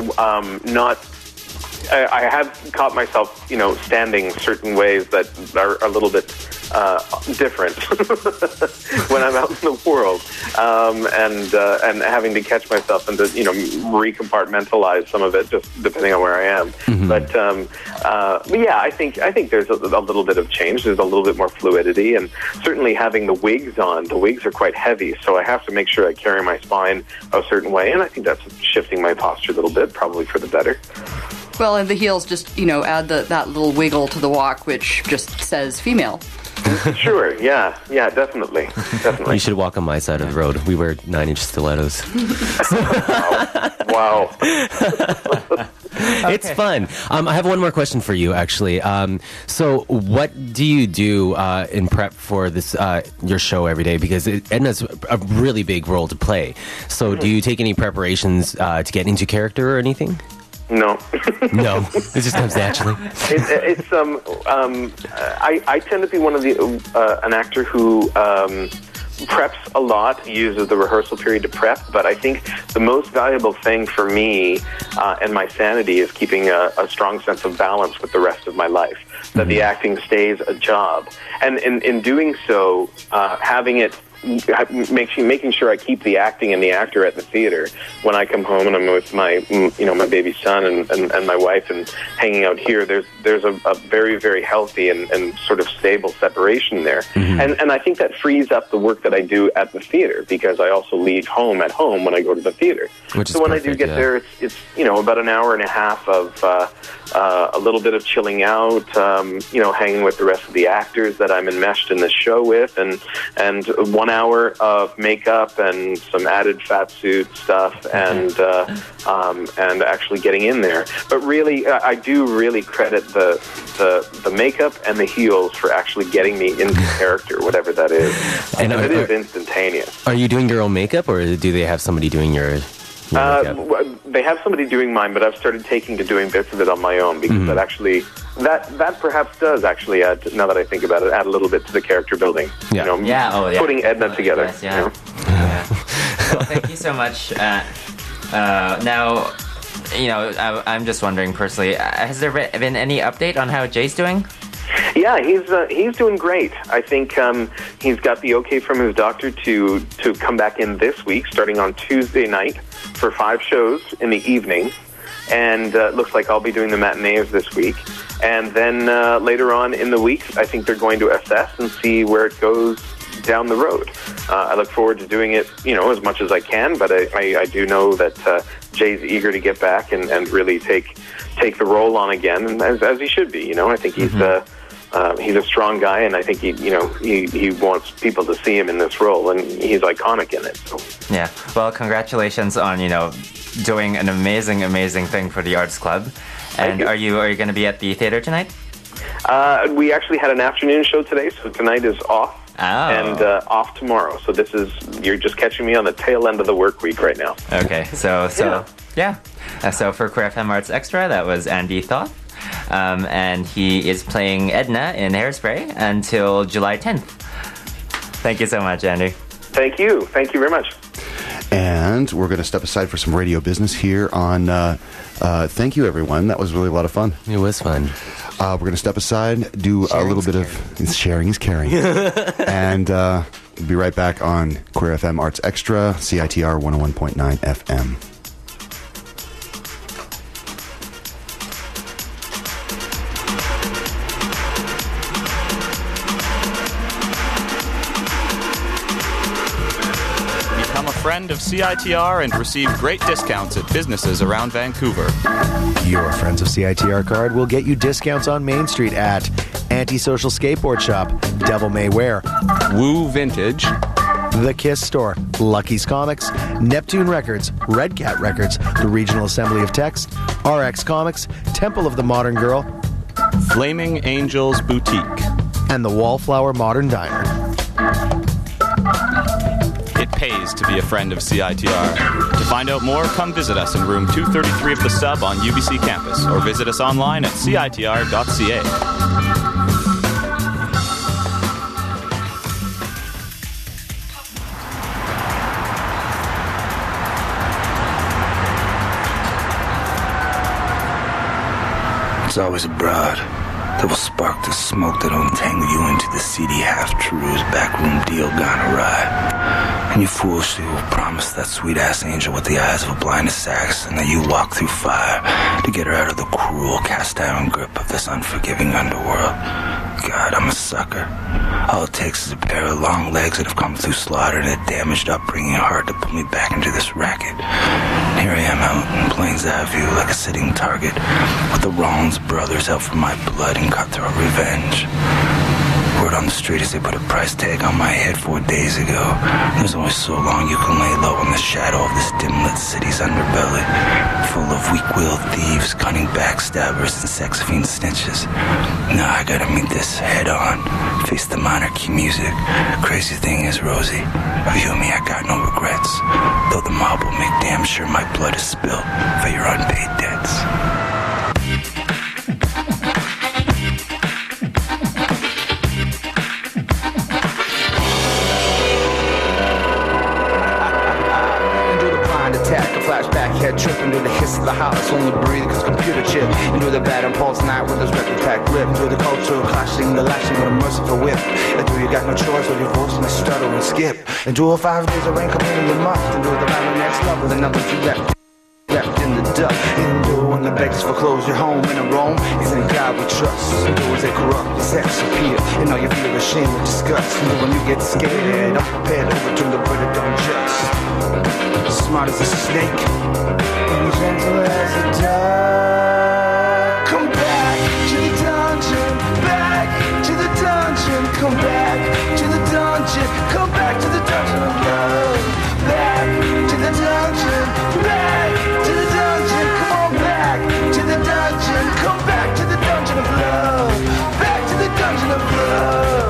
I have caught myself, standing certain ways that are a little bit different when I'm out in the world, and having to catch myself and to recompartmentalize some of it, just depending on where I am. Mm-hmm. But yeah, I think there's a little bit of change. There's a little bit more fluidity, and certainly having the wigs on. The wigs are quite heavy, so I have to make sure I carry my spine a certain way, and I think that's shifting my posture a little bit, probably for the better. Well, and the heels just, add that little wiggle to the walk, which just says female. Sure, yeah, definitely. You should walk on my side of the road. We wear 9-inch stilettos. Wow. It's fun. I have one more question for you, actually. So what do you do in prep for this your show every day? Because Edna's a really big role to play. So do you take any preparations to get into character or anything? No. No, it just comes naturally. I tend to be one of an actor who preps a lot, uses the rehearsal period to prep, but I think the most valuable thing for me and my sanity is keeping a strong sense of balance with the rest of my life, that the acting stays a job. And in doing so, having it making sure I keep the acting and the actor at the theater. When I come home and I'm with my my baby son and my wife and hanging out here, there's a very, very healthy and sort of stable separation there. Mm-hmm. And I think that frees up the work that I do at the theater, because I also leave home at home when I go to the theater. So when I do get there, it's about an hour and a half of a little bit of chilling out, hanging with the rest of the actors that I'm enmeshed in the show with, and 1 hour of makeup and some added fat suit stuff, and actually getting in there. But really, I do really credit the makeup and the heels for actually getting me into character, whatever that is. And it is instantaneous. Are you doing your own makeup, or do they have somebody doing your makeup? They have somebody doing mine, but I've started taking to doing bits of it on my own, because that actually that perhaps does actually add, now that I think about it, add a little bit to the character building. Yeah. Putting Edna together. Yes, yeah. Well, thank you so much. Now, I'm just wondering personally, has there been any update on how Jay's doing? Yeah, he's doing great. I think he's got the okay from his doctor to come back in this week, starting on Tuesday night, for 5 shows in the evening. And looks like I'll be doing the matinees this week. And then later on in the week, I think they're going to assess and see where it goes down the road. I look forward to doing it, as much as I can, but I do know that Jay's eager to get back and really take the role on again, as he should be. I think he's a strong guy, and I think he wants people to see him in this role, and he's iconic in it. So. Yeah. Well, congratulations on doing an amazing thing for the Arts Club. And are you going to be at the theater tonight? We actually had an afternoon show today, so tonight is off. Oh. And off tomorrow. So you're just catching me on the tail end of the work week right now. Okay, so yeah. So for Queer FM Arts Extra, that was Andy Thoth. And he is playing Edna in Hairspray until July 10th. Thank you so much, Andy. Thank you. Thank you very much. And we're going to step aside for some radio business here on... thank you, everyone. That was really a lot of fun. It was fun. We're going to step aside, do a little bit of... Sharing is caring. And we'll be right back on Queer FM Arts Extra, CITR 101.9 FM. Friend of CITR and receive great discounts at businesses around Vancouver. Your Friends of CITR card will get you discounts on Main Street at Antisocial Skateboard Shop, Devil May Wear, Woo Vintage, The Kiss Store, Lucky's Comics, Neptune Records, Red Cat Records, the Regional Assembly of Text, RX Comics, Temple of the Modern Girl, Flaming Angels Boutique, and the Wallflower Modern Diner. It pays to be a friend of CITR. To find out more, come visit us in room 233 of the Sub on UBC campus, or visit us online at citr.ca. It's always a broad that will spark the smoke that'll entangle you into the seedy half-truths, backroom deal gone awry. And you foolishly will promise that sweet-ass angel with the eyes of a blind assassin that you walk through fire to get her out of the cruel, cast-iron grip of this unforgiving underworld. God, I'm a sucker. All it takes is a pair of long legs that have come through slaughter and a damaged upbringing heart to pull me back into this racket. Here I am out in Plains Ave, like a sitting target, with the Rollins brothers out for my blood and cutthroat revenge. Word on the street is they put a price tag on my head 4 days ago. There's only so long you can lay low in the shadow of this dim-lit city's underbelly, full of weak-willed thieves, cunning backstabbers, and sex fiend snitches. Now I gotta meet this head-on, face the monarchy music. Crazy thing is, Rosie, of you and me I got no regrets, though the mob will make damn sure my blood is spilled for your unpaid debts. Flashback head tripping to the hiss of the house, only breathing cause computer chip. Into the bad impulse night with his record packed lip. Into the cultural clashing, the lashing with a merciful whip. Into you got no choice with your voice and a stutter and skip. Into a 5 days of rain coming in your mouth. Into the round the next level, the numbers you left in the dust. Into when the beggars foreclose your home in a Rome. Isn't God we trust? Into as they corrupt the sex appeal. And now you feel ashamed with disgust. Into when you get scared, I'm prepared to overturn the verdict unjust. Smart as a snake and gentle as a dove. Come back to the dungeon, back to the dungeon. Come back to the dungeon, come back to the dungeon of love. Back to the dungeon, back to the dungeon. Come on back to the dungeon, come back to the dungeon of love. Back to the dungeon of love.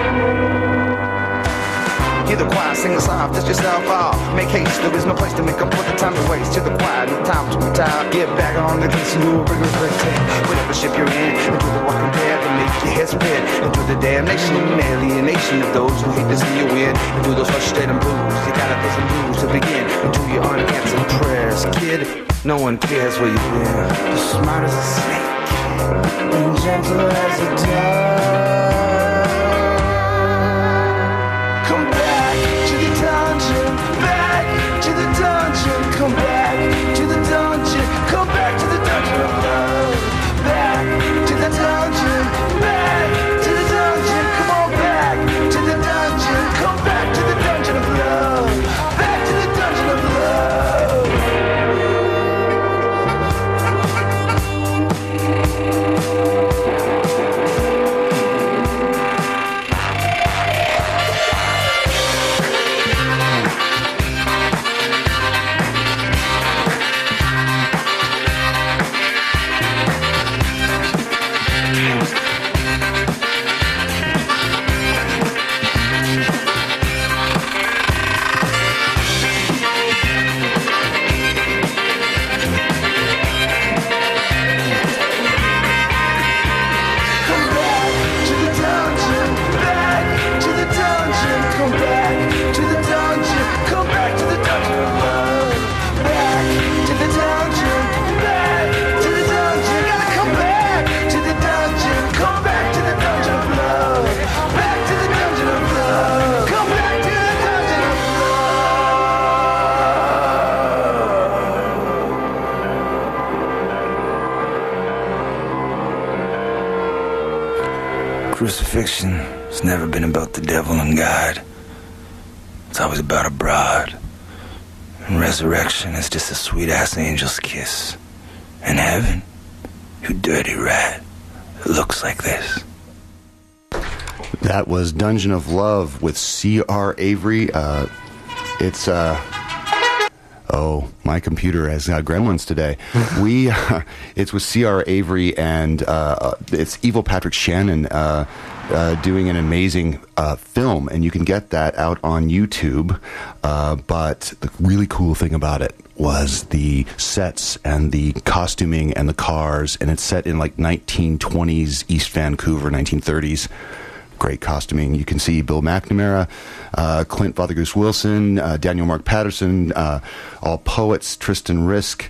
Hear the choir sing a song, dust yourself off. Make haste, there is no place to make up for the time to waste. To the choir, no time to retire. Get back on the case and do a rigorous red tape. Whatever ship you're in, and do the walking dead to make your head spin. And do the damnation and alienation of those who hate to see you win. And do those frustrating blues, you gotta pay some blues to begin. And do your unanswered prayers, kid. No one cares where you've been. You're smart as a snake, and gentle as a dove. Come back to the dungeon, back to the dungeon. Come back to the dungeon, come back to the dungeon of love. Back to the dungeon, back to the dungeon. Come on back to the dungeon, come back to the dungeon of love. Back to the dungeon of love. Crucifixion has never been about the devil and God. It's always about a broad. And resurrection is just a sweet-ass angel's kiss. And heaven, you dirty rat, it looks like this. That was Dungeon of Love with C.R. Avery. It's my computer has gremlins today. It's with C.R. Avery, and it's Evil Patrick Shannon doing an amazing film, and you can get that out on YouTube. But the really cool thing about it was the sets and the costuming and the cars, and it's set in like 1920s East Vancouver, 1930s. Great costuming. You can see Bill McNamara, Clint Father Goose Wilson, Daniel Mark Patterson, all poets, Tristan Risk,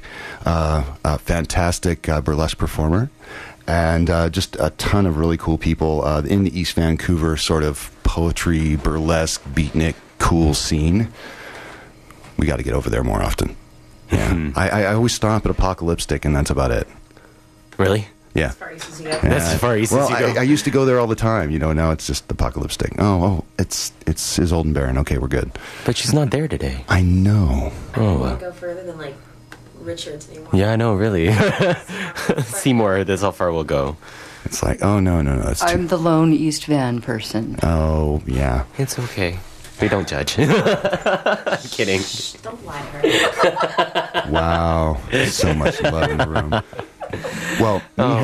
fantastic burlesque performer, and just a ton of really cool people in the East Vancouver sort of poetry, burlesque, beatnik, cool scene. We got to get over there more often. Yeah, I always stop at Apocalyptic, and that's about it. Really? Yeah. As far east as you go. That's as far east well, as you go. I used to go there all the time. Now it's just Apocalyptic. Oh, it's Isolde and Baron. Okay, we're good. But she's not there today. I know. Oh, well. Go further than like Richards anymore. Yeah, I know, really. Seymour, that's how far we'll go. It's like, oh, no. I'm the lone East Van person. Oh, yeah. It's okay. We don't judge. I'm kidding. Don't lie to her. Wow. So much love in the room. Well,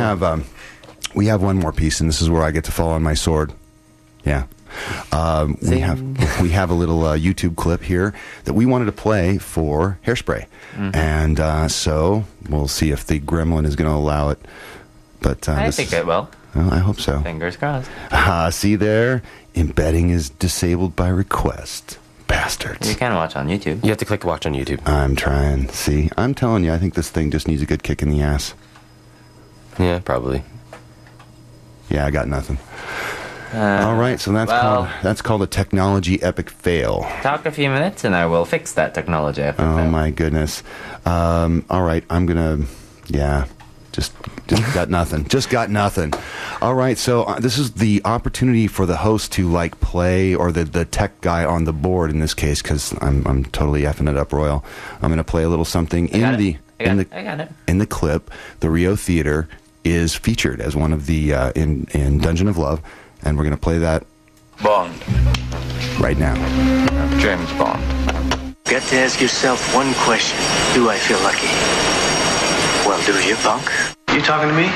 we have one more piece, and this is where I get to fall on my sword. Yeah. We have a little YouTube clip here that we wanted to play for Hairspray. Mm-hmm. And so we'll see if the gremlin is going to allow it. But I think it will. Well, I hope so. Fingers crossed. See there? Embedding is disabled by request. Bastards. You can watch on YouTube. You have to click watch on YouTube. I'm trying. See, I'm telling you, I think this thing just needs a good kick in the ass. Yeah, probably. Yeah, I got nothing. All right, so that's called a technology epic fail. Talk a few minutes, and I will fix that technology epic fail. Oh my goodness! All right, I'm gonna, just got nothing. Just got nothing. All right, so this is the opportunity for the host to play, or the tech guy on the board in this case, because I'm totally effing it up, Royal. I'm gonna play a little something I got it. In the clip. The Rio Theater is featured as one of the in Dungeon of Love, and we're going to play that Bond right now. James Bond. Got to ask yourself one question. Do I feel lucky? Well, do you, punk? You talking to me?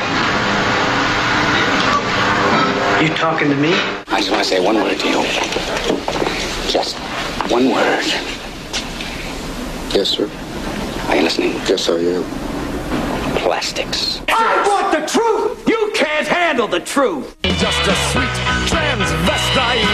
You talking to me? I just want to say one word to you. Just one word. Yes, sir. Are you listening? Yes, I am. Plastics. I want the truth! You can't handle the truth! Just a sweet transvestite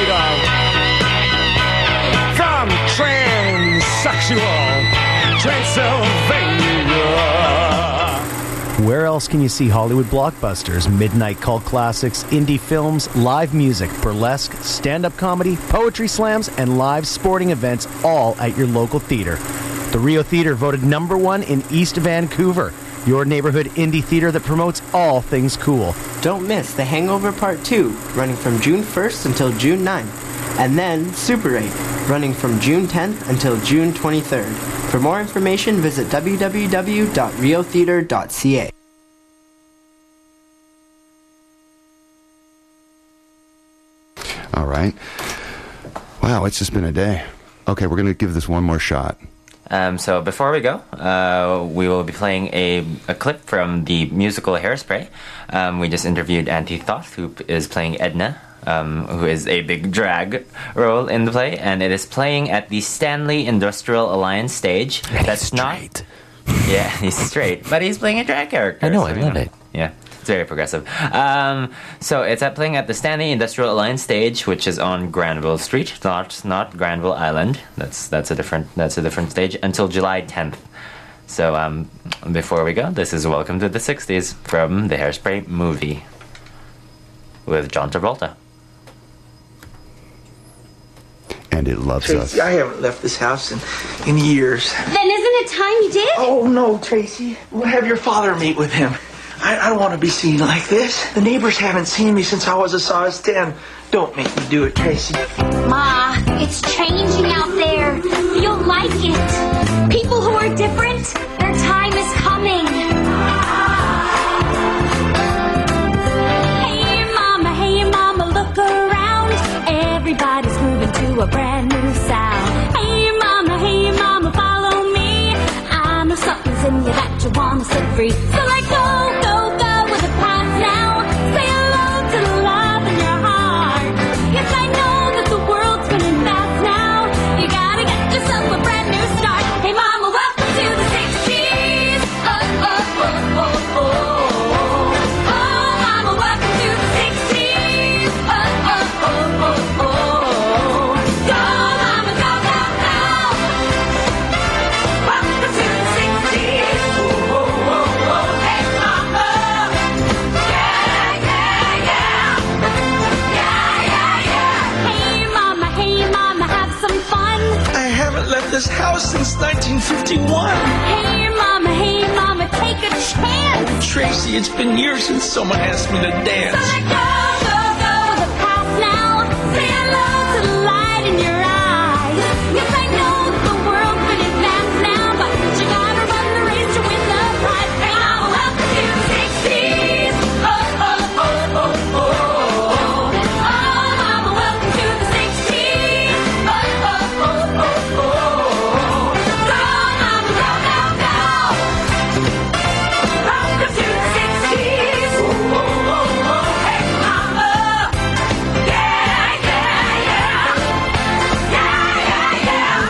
from transsexual Transylvania. Where else can you see Hollywood blockbusters, midnight cult classics, indie films, live music, burlesque, stand-up comedy, poetry slams, and live sporting events all at your local theater? The Rio Theater voted #1 in East Vancouver. Your neighborhood indie theater that promotes all things cool. Don't miss The Hangover Part 2, running from June 1st until June 9th. And then Super 8, running from June 10th until June 23rd. For more information, visit www.riotheater.ca. All right. Wow, it's just been a day. Okay, we're going to give this one more shot. So before we go, we will be playing a clip from the musical Hairspray. We just interviewed Auntie Thoth, who is playing Edna, who is a big drag role in the play, and it is playing at the Stanley Industrial Alliance stage. And that's not. Yeah, he's straight, but he's playing a drag character. I know, I love it. Yeah. It's very progressive. So it's playing at the Stanley Industrial Alliance stage, which is on Granville Street, not Granville Island. That's a different stage until July 10th. So before we go, this is Welcome to the 60s from the Hairspray movie with John Travolta. And it loves Tracy, us. I haven't left this house in years. Then isn't it time you did? Oh, no, Tracy. We'll have your father meet with him. I don't want to be seen like this. The neighbors haven't seen me since I was a size 10. Don't make me do it, Tracy. Ma, it's changing out there. You'll like it. People who are different, their time is coming. Hey, mama, look around. mama set free. So let go, go, go with the past now. Say hello to the love in your heart. Yes, I know that the world's spinning fast now. You gotta get yourself a brand new start. Hey mama, welcome to the 60s. Oh, oh, oh, oh, oh. Oh, mama, welcome to the 60s. Oh, oh, oh, oh, oh. Go, mama, go, go, go. Welcome to the 60s. Oh, oh, oh, oh. Hey mama. Yeah, yeah, yeah. Yeah, yeah, yeah. Hey mama, have some fun. I haven't left this house since 1951. Hey mama, take a chance. Tracy, it's been years since someone asked me to dance. So let go, go, go, the past now. Say hello to the light in your eyes. Yes, I know that the world's been advanced now, but you gotta run the race to win the prize. Hey mama, welcome to the 60s. Oh, oh, oh, oh, oh. Oh, mama, welcome to the 60s. Oh, oh, oh, oh, oh. Go, mama, go, go, go. Welcome to the 60s. Oh, oh, oh, oh. Hey mama. Yeah, yeah, yeah. Yeah, yeah, yeah.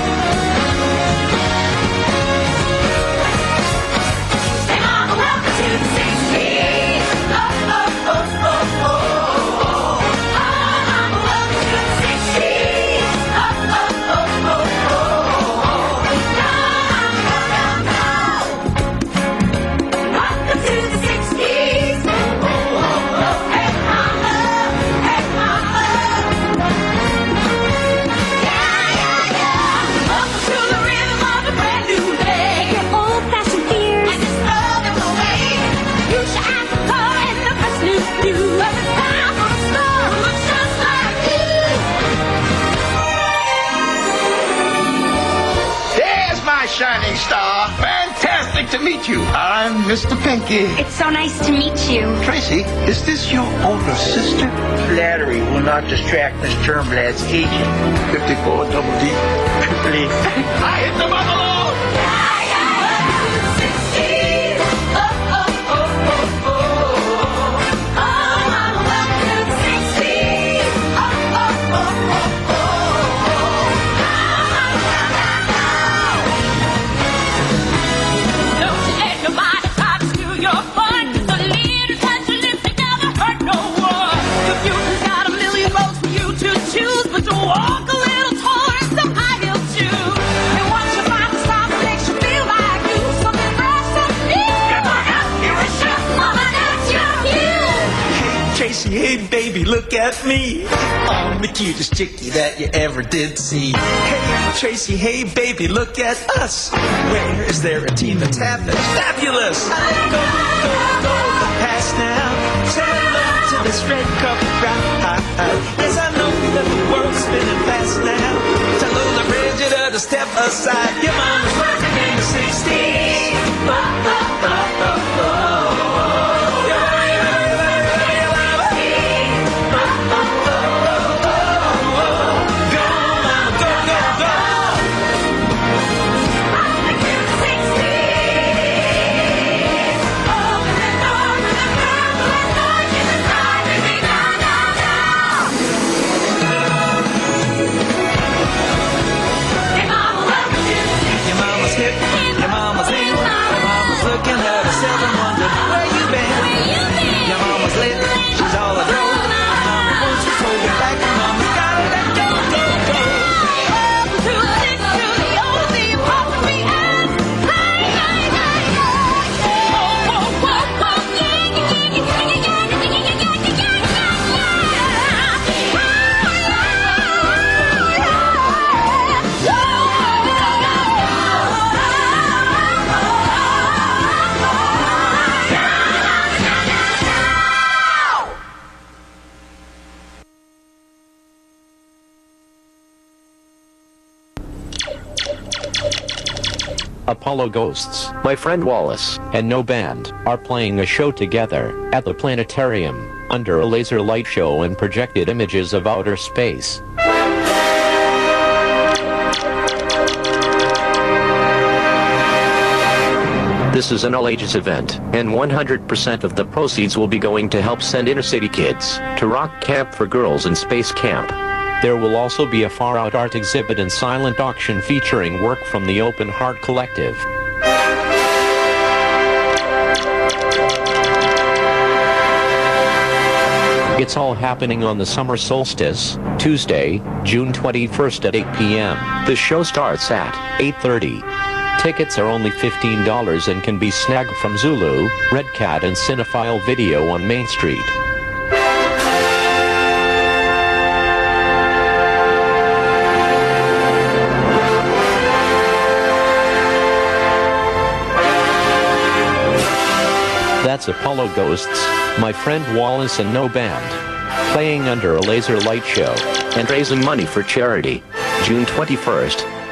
Hey mama, welcome to the 60s. Oh, oh, oh, oh, oh. Oh, mama, welcome to the 60s. Oh, oh, oh, oh, oh. Go, mama, go, go, go. Welcome to the 60s. Oh, oh, oh, oh. Hey mama, hey mama. Yeah, yeah, yeah. Welcome to the rhythm of a brand new day. Your old-fashioned fears and just throw them away. You should ask the car in the fresh new view. But it's time for a star who looks just like you. There's my shining star. Fantastic to meet you. I'm Mr. Pinky. It's so nice to meet you. Tracy, is this your older sister? Flattery will not distract Miss Turnblad's agent. 54 double D. Triple E. I hit the buffalo! Walk a little taller in some high heel shoes. And once you find the style that makes you feel like you, something fresh, something new. Come on up, you're a chef, mama, that's your cue. Hey, Tracy, hey, baby, look at me. I'm the cutest chickie that you ever did see. Hey, Tracy, hey, baby, look at us. Where is there a team that's half as fabulous? Go, go, go, the past now. Say hello to this red carpet ride. Yes, I know that the world's spinning fast now. Tell Lola Bridget to step aside. Your mama's working in the 60s. Oh, oh, oh, oh, oh. Looking at herself and wondering where you been. Your mama's lit, she's all aglow. Mama wants to hold you back, and mama's gotta let go, go, go. Welcome to the 60s, to the old, the apostrophe S. Hey, hey, hey, hey. Oh, oh, oh, oh, yeah, yeah, yeah, yeah, yeah, yeah, yeah, yeah, Apollo Ghosts, my friend Wallace, and No Band are playing a show together at the planetarium under a laser light show and projected images of outer space. This is an all-ages event, and 100% of the proceeds will be going to help send inner-city kids to Rock Camp for Girls and Space Camp. There will also be a far-out art exhibit and silent auction featuring work from the Open Heart Collective. It's all happening on the summer solstice, Tuesday, June 21st at 8 p.m. The show starts at 8:30. Tickets are only $15 and can be snagged from Zulu, Red Cat and Cinephile Video on Main Street. That's Apollo Ghosts, my friend Wallace and No Band, playing under a laser light show and raising money for charity, June 21st.